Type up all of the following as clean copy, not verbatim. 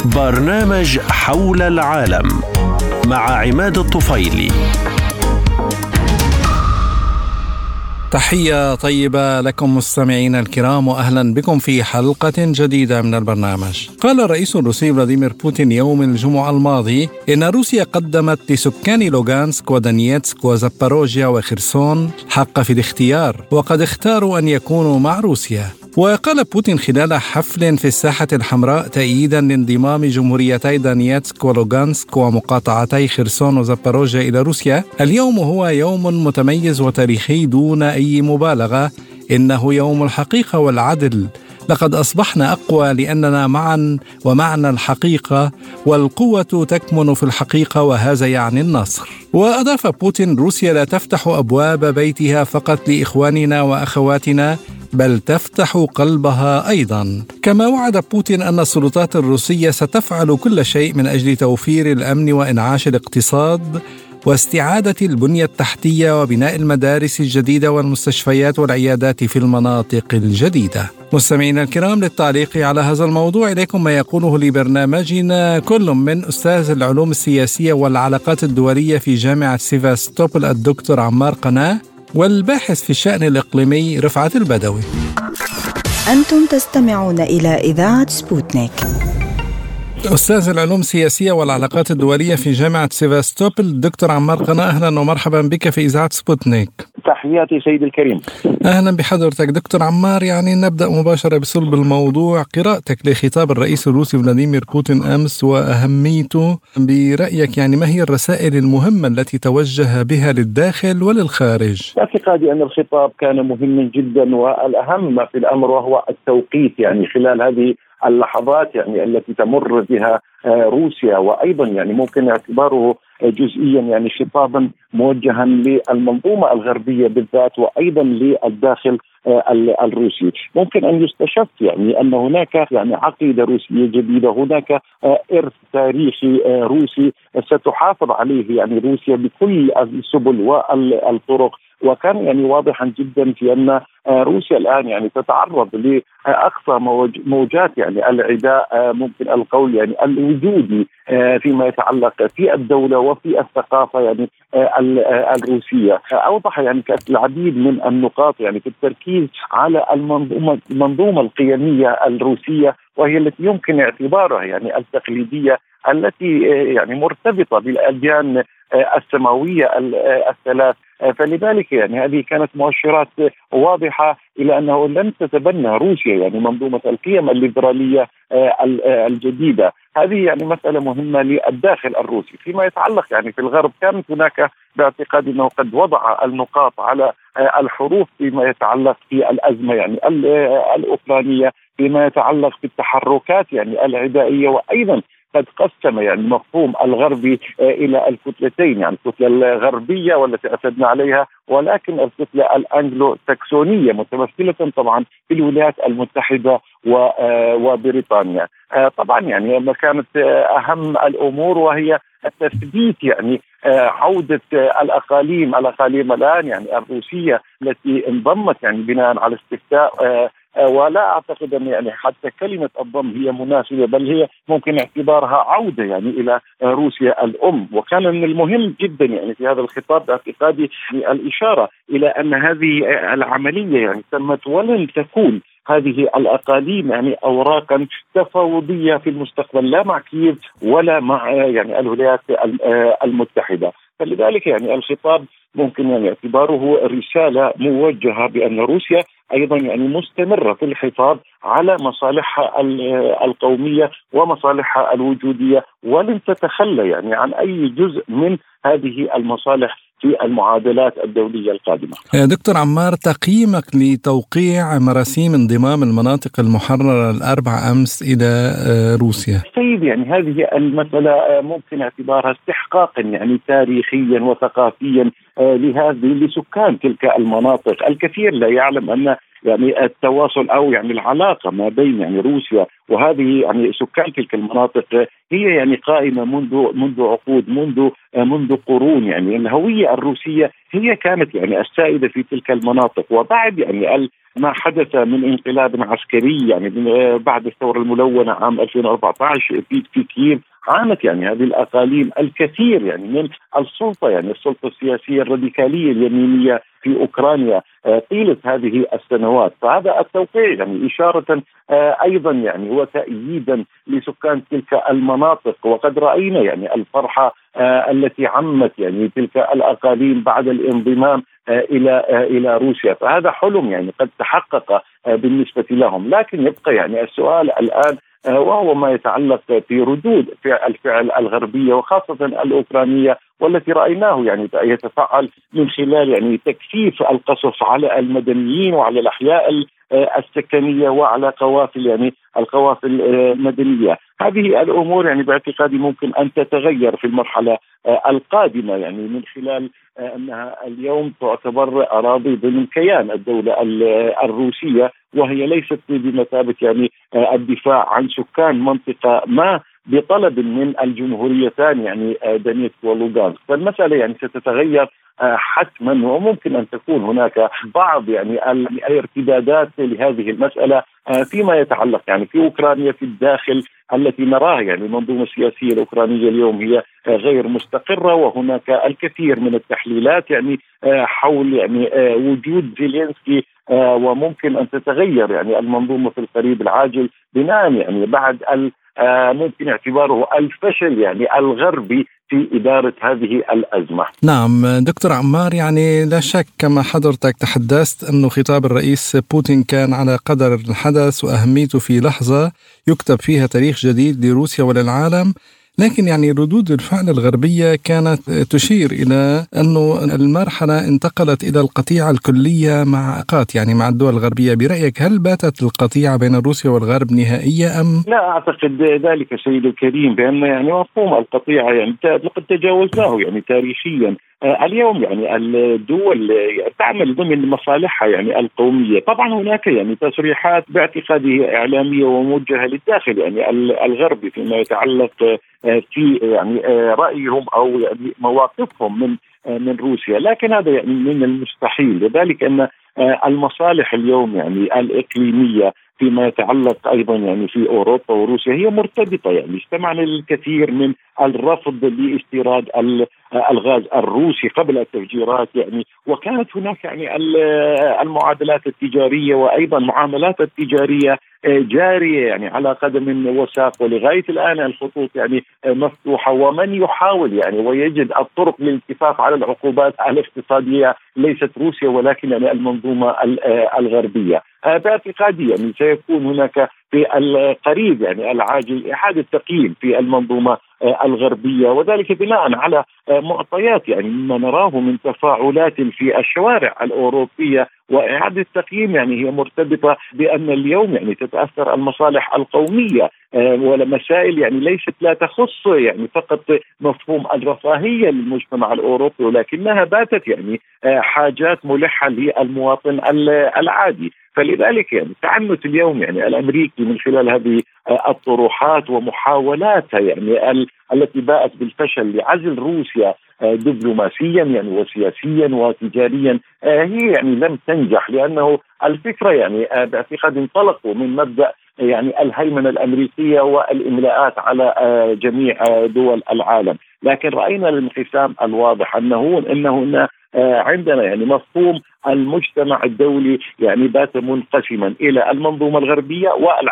برنامج حول العالم مع عماد الطفيلي. تحية طيبة لكم مستمعين الكرام، وأهلا بكم في حلقة جديدة من البرنامج. قال الرئيس الروسي فلاديمير بوتين يوم الجمعة الماضي إن روسيا قدمت لسكان لوغانسك ودونيتسك وزاباروجيا وخرسون حق في الاختيار، وقد اختاروا أن يكونوا مع روسيا. وقال بوتين خلال حفل في الساحة الحمراء تأييدا لانضمام جمهوريتي دونيتسك ولوغانسك ومقاطعتي خرسون وزاباروجيا إلى روسيا: اليوم هو يوم متميز وتاريخي دون أي مبالغة، إنه يوم الحقيقة والعدل. لقد أصبحنا أقوى لأننا معا، ومعنى الحقيقة والقوة تكمن في الحقيقة، وهذا يعني النصر. وأضاف بوتين: روسيا لا تفتح أبواب بيتها فقط لإخواننا وأخواتنا، بل تفتح قلبها أيضا. كما وعد بوتين أن السلطات الروسية ستفعل كل شيء من أجل توفير الأمن وإنعاش الاقتصاد واستعادة البنية التحتية وبناء المدارس الجديدة والمستشفيات والعيادات في المناطق الجديدة. مستمعينا الكرام، للتعليق على هذا الموضوع إليكم ما يقوله لبرنامجنا كل من أستاذ العلوم السياسية والعلاقات الدولية في جامعة سيفاستوبل الدكتور عمار قناة، والباحث في الشأن الإقليمي رفعت البدوي. أنتم تستمعون إلى إذاعة سبوتنيك. أستاذ العلوم السياسية والعلاقات الدولية في جامعة سيفاستوبل دكتور عمار قناة، أهلا ومرحبا بك في إذاعة سبوتنيك. تحياتي سيدي الكريم. أهلا بحضرتك دكتور عمار. نبدأ مباشرة بصلب الموضوع. قراءتك لخطاب الرئيس الروسي فلاديمير بوتين أمس وأهميته برأيك، ما هي الرسائل المهمة التي توجه بها للداخل وللخارج؟ اعتقادي أن الخطاب كان مهما جدا، والأهم ما في الأمر وهو التوقيت، خلال هذه اللحظات التي تمر بها روسيا، وأيضا ممكن اعتباره جزئيا خطابا موجها للمنظومة الغربية بالذات، وأيضا للداخل الروسي. ممكن أن يستشف أن هناك عقيدة روسية جديدة، هناك إرث تاريخي روسي ستحافظ عليه روسيا بكل السبل والطرق. وكان واضحا جدا في أن روسيا الآن تتعرض لأقصى موجات العداء، ممكن القول الوجودي فيما يتعلق في الدولة وفي الثقافة الروسية. أوضح العديد من النقاط في التركيز على المنظومة القيمية الروسية، وهي التي يمكن اعتبارها التقليدية، التي مرتبطة بالأديان السماوية الثلاث. فلذلك هذه كانت مؤشرات واضحة إلى أنه لن تتبنى روسيا منظومة القيم الليبرالية الجديدة. هذه مسألة مهمة للداخل الروسي. فيما يتعلق في الغرب، كانت هناك باعتقادي أنه قد وضع النقاط على الحروف فيما يتعلق في الأزمة الأوكرانية، فيما يتعلق في التحركات العدائية، وأيضا قد قسم مفهوم الغربي إلى الكتلتين، الكتلة الغربية والتي اعتدنا عليها، ولكن الكتلة الأنجلو ساكسونية متمثلة طبعا في الولايات المتحدة وبريطانيا. طبعا ما كانت أهم الأمور وهي التثبيت عودة الأقاليم الآن الروسية التي انضمت بناء على استفتاء، ولا أعتقد أن حتى كلمة الضم هي مناسبة، بل هي ممكن اعتبارها عودة إلى روسيا الأم. وكان من المهم جدا في هذا الخطاب باعتقادي الإشارة إلى أن هذه العملية تمت، ولن تكون هذه الأقاليم أوراقا تفاوضية في المستقبل، لا مع كييف ولا مع الولايات المتحدة. فلذلك الخطاب ممكن اعتباره رسالة موجهة بأن روسيا أيضا مستمرة في الحفاظ على مصالحها القومية ومصالحها الوجودية، ولن تتخلى عن أي جزء من هذه المصالح في المعادلات الدولية القادمة. دكتور عمار، تقييمك لتوقيع مراسيم انضمام المناطق المحررة الأربع أمس إلى روسيا؟ سيد هذه المسألة ممكن اعتبارها استحقاقا تاريخيا وثقافيا لسكان تلك المناطق. الكثير لا يعلم أن التواصل أو العلاقة ما بين روسيا وهذه سكان تلك المناطق هي قائمة منذ عقود، منذ قرون. الهوية الروسية هي كانت السائدة في تلك المناطق، وبعد ما حدث من انقلاب عسكري يعني بعد الثورة الملونة عام 2014 في كييف، عانت يعني هذه الأقاليم الكثير يعني من السلطة، يعني السلطة السياسية الراديكالية اليمينية في أوكرانيا طيلة هذه السنوات. فهذا التوقيع يعني إشارة أيضا يعني هو تأييدا لسكان تلك المناطق، وقد رأينا يعني الفرحة التي عمت يعني تلك الأقاليم بعد الانضمام إلى روسيا. فهذا حلم يعني قد تحقق بالنسبة لهم، لكن يبقى يعني السؤال الآن وهو ما يتعلق في ردود الفعل الغربية وخاصة الأوكرانية، والتي رأيناه يعني يتفعل من خلال يعني تكثيف القصف على المدنيين وعلى الأحياء السكنية وعلى قوافل يعني القوافل المدنية. هذه الأمور يعني باعتقادي ممكن أن تتغير في المرحلة القادمة، يعني من خلال أنها اليوم تعتبر أراضي ضمن كيان الدولة الروسية، وهي ليست بمثابة يعني الدفاع عن سكان منطقة ما بطلب من الجمهوريتان يعني دونيتسك ولوغانسك. فالمسألة يعني ستتغير حتما، وممكن أن تكون هناك بعض يعني الارتدادات لهذه المسألة فيما يتعلق يعني في أوكرانيا في الداخل، التي نراها يعني المنظومة السياسية الأوكرانية اليوم هي غير مستقرة، وهناك الكثير من التحليلات يعني حول يعني وجود زيلينسكي، وممكن أن تتغير يعني المنظومة في القريب العاجل بناء يعني بعد ممكن اعتباره الفشل يعني الغربي في إدارة هذه الأزمة. نعم دكتور عمار، يعني لا شك كما حضرتك تحدثت أنه خطاب الرئيس بوتين كان على قدر الحدث وأهميته في لحظة يكتب فيها تاريخ جديد لروسيا وللعالم، لكن يعني ردود الفعل الغربية كانت تشير إلى أنه المرحلة انتقلت إلى القطيعة الكلية مع الدول الغربية. برأيك هل باتت القطيعة بين روسيا والغرب نهائية أم؟ لا أعتقد ذلك سيد الكريم، بأن يعني مفهوم القطيعة يعني لقد تجاوزناه يعني تاريخيا. اليوم يعني الدول تعمل ضمن مصالحها يعني القومية. طبعا هناك يعني تصريحات باعتقادي إعلامية وموجهة للداخل يعني الغربي فيما يتعلق في يعني رأيهم أو يعني مواقفهم من روسيا، لكن هذا يعني من المستحيل، لذلك أن المصالح اليوم يعني الإقليمية فيما يتعلق أيضا يعني في أوروبا وروسيا هي مرتبطة. يعني استمعنا للكثير من الرفض لاستيراد الغاز الروسي قبل التفجيرات يعني، وكانت هناك يعني المعادلات التجارية وأيضا معاملات التجارية جارية يعني على قدم وساق، ولغاية الآن الخطوط يعني مفتوحة، ومن يحاول يعني ويجد الطرق للالتفاف على العقوبات الاقتصادية ليست روسيا ولكن يعني المنظومة الغربية. باعتقادي يعني سيكون هناك في القريب يعني العاجل إعادة تقييم في المنظومة الغربية، وذلك بناء على معطيات يعني ما نراه من تفاعلات في الشوارع الأوروبية، وإعادة تقييم يعني هي مرتبطة بأن اليوم يعني تتأثر المصالح القومية ولمسائل يعني ليست لا تخص يعني فقط مفهوم الرفاهية للمجتمع الأوروبي، ولكنها باتت يعني حاجات ملحة للمواطن العادي. فلذلك يعني تعنت اليوم يعني الأمريكي من خلال هذه الطروحات ومحاولاتها يعني التي باءت بالفشل لعزل روسيا دبلوماسيا يعني وسياسيا وتجاريا، هي يعني لم تنجح، لأنه الفكرة يعني باعتقاد انطلقوا من مبدأ يعني الهيمنة الأمريكية والإملاءات على جميع دول العالم، لكن رأينا الانقسام الواضح أنه عندنا يعني مفهوم المجتمع الدولي يعني بات منقسما إلى المنظومة الغربية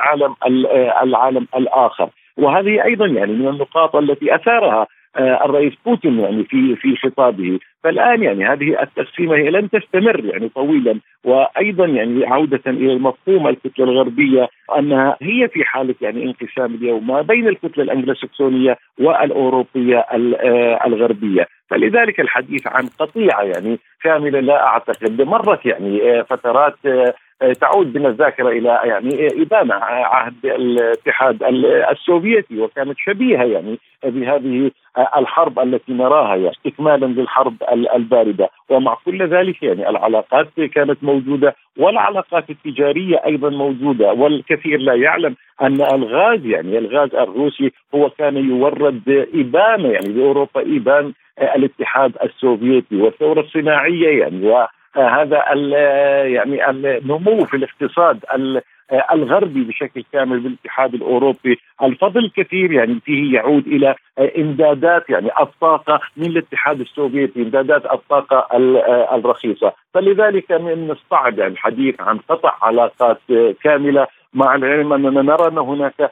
والعالم الآخر. وهذه أيضا يعني من النقاط التي أثارها الرئيس بوتين يعني في خطابه. فالآن يعني هذه التقسيمة هي لن تستمر يعني طويلا، وأيضا يعني عودة إلى المفهوم الكتلة الغربية أنها هي في حالة يعني انقسام اليوم ما بين الكتلة الأنجلوساكسونية والأوروبية الغربية. فلذلك الحديث عن قطيعة يعني كاملة لا أعتقد. مرت يعني فترات تعود بنا الذاكرة إلى يعني إبانة عهد الاتحاد السوفيتي، وكانت شبيهة يعني بهذه الحرب التي نراها يعني استكمالا للحرب الباردة. ومع كل ذلك يعني العلاقات كانت موجودة والعلاقات التجارية أيضا موجودة، والكثير لا يعلم أن الغاز الروسي هو كان يورد إبانة يعني لأوروبا، إبان الاتحاد السوفيتي والثورة الصناعية يعني هذا يعني النمو في الاقتصاد الغربي بشكل كامل بالاتحاد الأوروبي، الفضل كثير يعني فيه يعود إلى إمدادات يعني الطاقة من الاتحاد السوفيتي، إمدادات الطاقة الرخيصة. فلذلك من الصعب يعني الحديث عن قطع علاقات كاملة، مع العلم أننا نرى أن هناك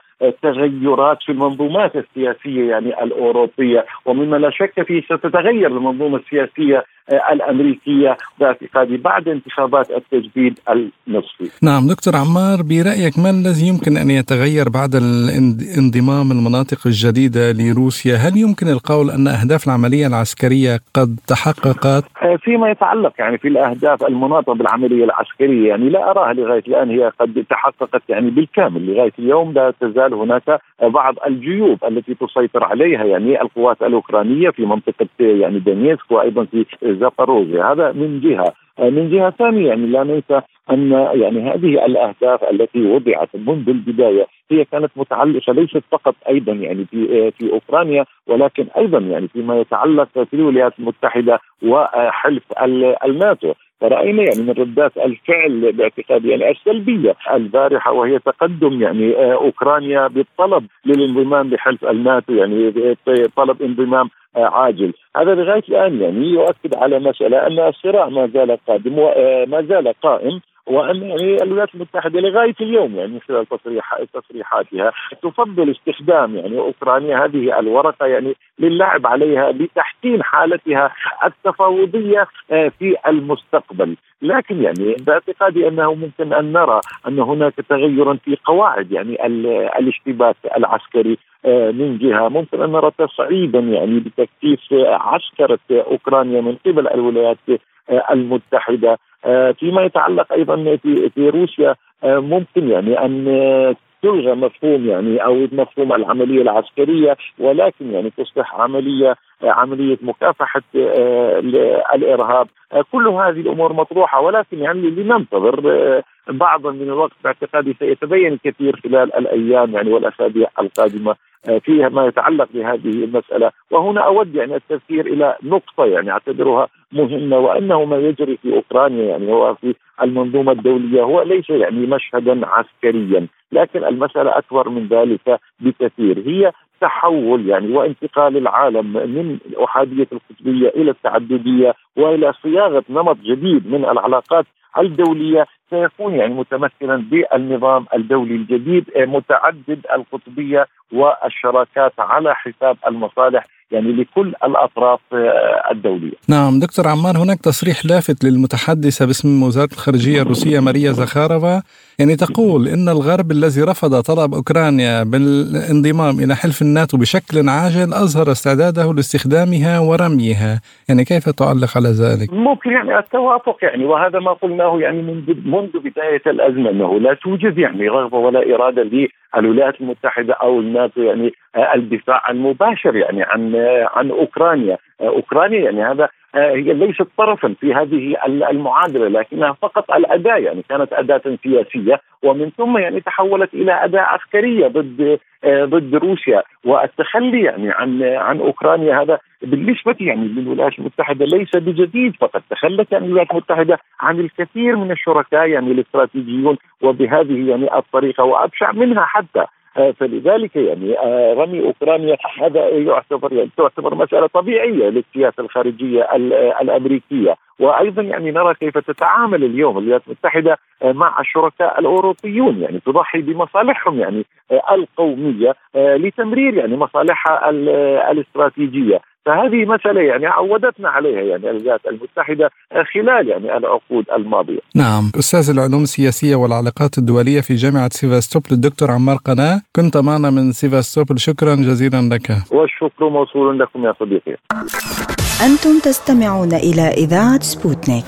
تغيرات في المنظومات السياسية يعني الأوروبية، ومما لا شك فيه ستتغير المنظومة السياسية الأمريكية باعتقادي بعد انتخابات التجديد النصفي. نعم دكتور عمار، برأيك ما الذي يمكن أن يتغير بعد انضمام المناطق الجديدة لروسيا؟ هل يمكن القول أن أهداف العملية العسكرية قد تحققت؟ فيما يتعلق يعني في الأهداف المناطة بالعملية العسكرية يعني لا أراها لغاية الآن هي قد تحققت يعني بالكامل. لغاية اليوم لا تزال هناك بعض الجيوب التي تسيطر عليها يعني القوات الأوكرانية في منطقة يعني دونيتسك وأيضا في زاباروجيا. هذا من جهة. من جهة ثانية يعني لا ننسى أن يعني هذه الأهداف التي وضعت منذ البداية هي كانت متعلقة ليست فقط أيضا يعني في أوكرانيا، ولكن أيضا يعني فيما يتعلق في الولايات المتحدة وحلف الناتو. فرأينا يعني من ردات الفعل باعتقادي يعني السلبية البارحة، وهي تقدم يعني أوكرانيا بالطلب للانضمام لحلف الناتو، يعني طلب انضمام عاجل. هذا لغاية الآن يعني يؤكد على مسألة أن الصراع ما زال قادم وما زال قائم، وأن يعني الولايات المتحدة لغاية اليوم يعني من خلال تصريحاتها تفضل استخدام يعني أوكرانيا هذه الورقة يعني للعب عليها لتحسين حالتها التفاوضية في المستقبل. لكن يعني باعتقادي أنه ممكن أن نرى أن هناك تغيرا في قواعد يعني الاشتباك العسكري من جهة، ممكن أن نرى تصعيدا يعني بتكثيف عسكرة أوكرانيا من قبل الولايات المتحدة. فيما يتعلق أيضا في روسيا ممكن يعني أن تلغى مفهوم يعني أو مفهوم العملية العسكرية، ولكن يعني تصبح عملية مكافحة الإرهاب. كل هذه الأمور مطروحة، ولكن يعني لننتظر بعضا من الوقت. باعتقادي سيتبين كثير خلال الأيام يعني والأسابيع القادمة فيها ما يتعلق بهذه المسألة. وهنا أود يعني التذكير إلى نقطة يعني أعتبرها مهمة، وأنه ما يجري في أوكرانيا يعني هو في المنظومة الدولية هو ليس يعني مشهدا عسكريا، لكن المسألة أكبر من ذلك بكثير. هي تحول يعني وانتقال العالم من الأحادية القطبية إلى التعددية وإلى صياغة نمط جديد من العلاقات الدولية سيكون يعني متمثلا بالنظام الدولي الجديد متعدد القطبية والشراكات على حساب المصالح يعني لكل الأطراف الدولية. نعم دكتور عمار، هناك تصريح لافت للمتحدثة باسم وزارة الخارجية الروسية ماريا زخارova يعني تقول إن الغرب الذي رفض طلب أوكرانيا بالانضمام إلى حلف الناتو بشكل عاجل أظهر استعداده لاستخدامها ورميها. يعني كيف تعلق على ذلك؟ ممكن يعني التوافق يعني، وهذا ما قلناه يعني منذ بداية الأزمة، أنه لا توجد يعني رغبة ولا إرادة للولايات المتحدة أو الناتو يعني الدفاع المباشر يعني عن أوكرانيا. أوكرانيا يعني هذا هي ليست طرفا في هذه المعادلة، لكنها فقط الأداة يعني كانت أداة سياسية، ومن ثم يعني تحولت إلى أداة عسكرية ضد روسيا. والتخلي يعني عن أوكرانيا هذا بالنسبة يعني للولايات المتحدة ليس بجديد، فقد تخلت يعني الولايات المتحدة عن الكثير من الشركاء يعني الاستراتيجيون، وبهذه يعني الطريقة وأبشع منها حتى. فلذلك يعني رمي أوكرانيا هذا تعتبر مسألة طبيعية للسياسة الخارجية الأمريكية. وأيضا يعني نرى كيف تتعامل اليوم الولايات المتحدة مع الشركاء الأوروبيون، يعني تضحي بمصالحهم يعني القومية لتمرير يعني مصالحها الاستراتيجية. فهذه مسألة يعني عودتنا عليها يعني الولايات المتحدة خلال يعني العقود الماضية. نعم، أستاذ العلوم السياسية والعلاقات الدولية في جامعة سيفاستوبل الدكتور عمار قناة، كنت معنا من سيفاستوبل، شكرا جزيلا لك. والشكر موصول لكم يا صديقي. أنتم تستمعون إلى إذاعة سبوتنيك.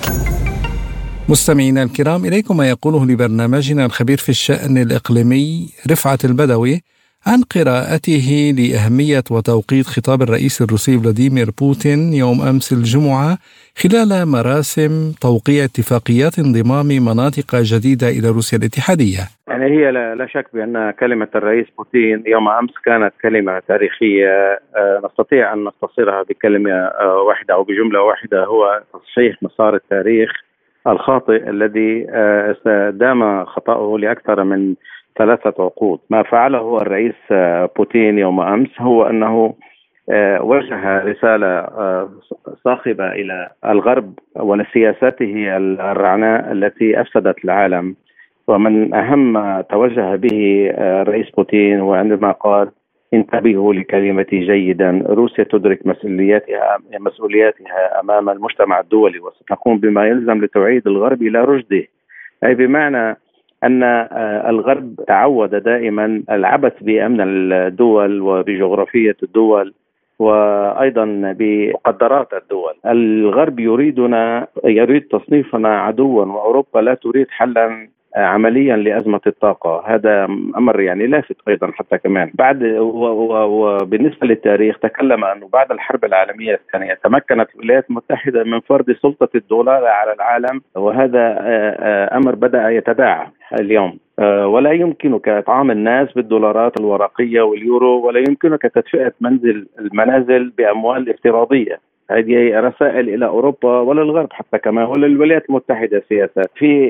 مستمعينا الكرام، إليكم ما يقوله لبرنامجنا الخبير في الشأن الإقليمي رفعت البدوي عن قراءته لأهمية وتوقيت خطاب الرئيس الروسي فلاديمير بوتين يوم أمس الجمعة خلال مراسم توقيع اتفاقيات انضمام مناطق جديدة إلى روسيا الاتحادية. يعني هي لا شك بأن كلمة الرئيس بوتين يوم أمس كانت كلمة تاريخية، نستطيع أن نختصرها بكلمة واحدة أو بجملة واحدة، هو تصحيح مسار التاريخ الخاطئ الذي دام خطأه لأكثر من 3 عقود. ما فعله الرئيس بوتين يوم أمس هو أنه وجه رسالة صاخبة إلى الغرب ولسياساته الرعناء التي أفسدت العالم. ومن أهم ما توجه به الرئيس بوتين هو عندما قال: انتبهوا لكلمتي جيدا، روسيا تدرك مسؤولياتها أمام المجتمع الدولي وستقوم بما يلزم لتعيد الغرب إلى رشده. أي بمعنى أن الغرب تعود دائما العبث بأمن الدول وبجغرافية الدول وأيضا بمقدرات الدول. الغرب يريد تصنيفنا عدوا، وأوروبا لا تريد حلا عمليا لأزمة الطاقة. هذا أمر يعني لافت أيضا حتى كمان بعد وبالنسبة للتاريخ تكلم أنه بعد الحرب العالمية الثانية تمكنت الولايات المتحدة من فرض سلطة الدولار على العالم، وهذا أمر بدأ يتداعى اليوم. ولا يمكنك إطعام الناس بالدولارات الورقية واليورو، ولا يمكنك تدفئة المنازل بأموال افتراضية. هذه رسائل إلى أوروبا وللغرب حتى كمان وللولايات المتحدة سياسات.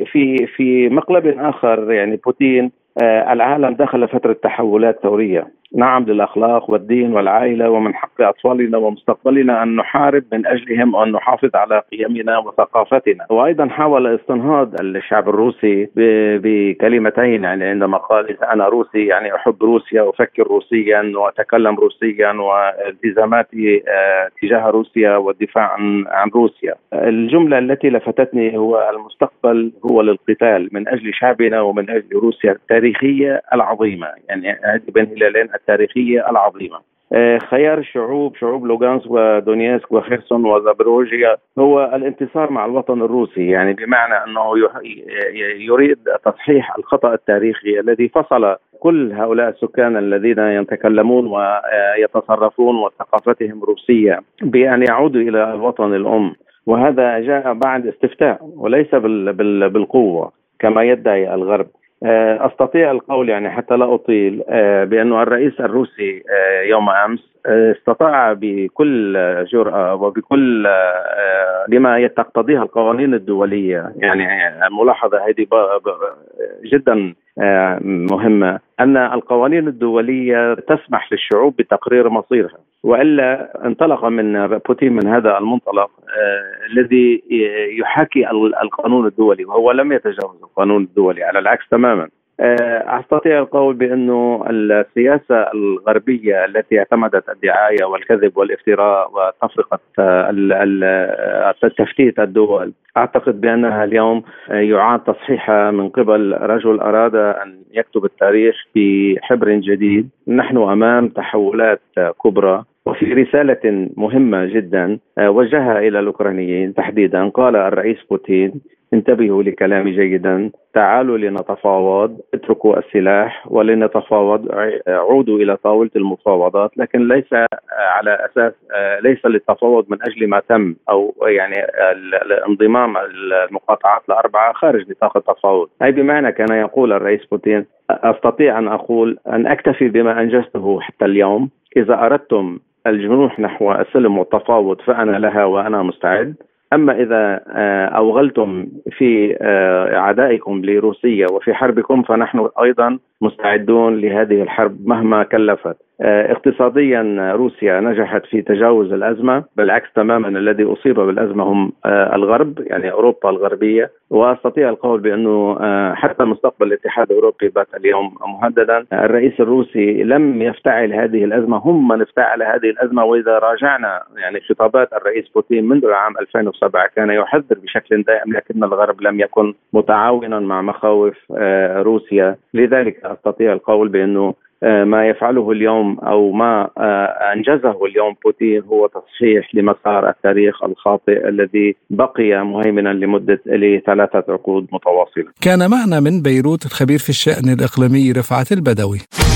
في مقلب آخر يعني بوتين العالم دخل فترة تحولات ثورية. نعم، للأخلاق والدين والعائلة ومن حق أطفالنا ومستقبلنا أن نحارب من أجلهم وأن نحافظ على قيمنا وثقافتنا. وأيضا حاول استنهاض الشعب الروسي بكلمتين، يعني عندما قال: أنا روسي يعني أحب روسيا وأفكر روسيا وأتكلم روسيا والتزاماتي تجاه روسيا والدفاع عن روسيا. الجملة التي لفتتني هو: المستقبل هو للقتال من أجل شعبنا ومن أجل روسيا التاريخية العظيمة. يعني هذه بين هلالين التاريخية العظيمة. خيار الشعوب، شعوب لوغانسك ودونيسك وخيرسون وزابروجيا، هو الانتصار مع الوطن الروسي. يعني بمعنى أنه يريد تصحيح الخطأ التاريخي الذي فصل كل هؤلاء السكان الذين يتكلمون ويتصرفون وثقافتهم روسية بأن يعودوا إلى الوطن الأم. وهذا جاء بعد استفتاء وليس بالقوة كما يدعي الغرب. أستطيع القول يعني حتى لا أطيل بأن الرئيس الروسي يوم أمس استطاع بكل جرأة وبكل لما تقتضيها القوانين الدولية. يعني الملاحظة هذه جدا مهمة، أن القوانين الدولية تسمح للشعوب بتقرير مصيرها، وإلا انطلق من بوتين من هذا المنطلق الذي يحاكي القانون الدولي، وهو لم يتجاوز القانون الدولي، على العكس تماما. أستطيع القول بأنه السياسة الغربية التي اعتمدت الدعاية والكذب والافتراء وتفرقة تفتيت الدول، أعتقد بأنها اليوم يعاد تصحيحها من قبل رجل أراد أن يكتب التاريخ بحبر جديد. نحن أمام تحولات كبرى. وفي رسالة مهمة جدا وجهها إلى الأوكرانيين تحديدا، قال الرئيس بوتين: انتبهوا لكلامي جيدا، تعالوا لنتفاوض، اتركوا السلاح ولنتفاوض، عودوا إلى طاولة المفاوضات، لكن ليس على أساس ليس للتفاوض من أجل ما تم، أو يعني انضمام المقاطعات ال4 خارج نطاق التفاوض. أي بمعنى كان يقول الرئيس بوتين: أستطيع أن أقول أن أكتفي بما أنجزته حتى اليوم، إذا أردتم الجنوح نحو السلم والتفاوض فأنا لها وأنا مستعد، أما إذا أوغلتم في عدائكم لروسيا وفي حربكم فنحن أيضا مستعدون لهذه الحرب مهما كلفت. اقتصاديا روسيا نجحت في تجاوز الأزمة، بالعكس تماما الذي أصيب بالأزمة هم الغرب، يعني أوروبا الغربية. وأستطيع القول بأنه حتى مستقبل الاتحاد الأوروبي بات اليوم مهددا. الرئيس الروسي لم يفتعل هذه الأزمة، هم من افتعل هذه الأزمة. وإذا راجعنا يعني خطابات الرئيس بوتين منذ العام 2007 كان يحذر بشكل دائم، لكن الغرب لم يكن متعاونا مع مخاوف روسيا. لذلك أستطيع القول بأنه ما يفعله اليوم أو ما أنجزه اليوم بوتين هو تصحيح لمسار التاريخ الخاطئ الذي بقي مهيمنا لمدة 3 عقود متواصلة. كان معنا من بيروت الخبير في الشأن الإقليمي رفعت البدوي.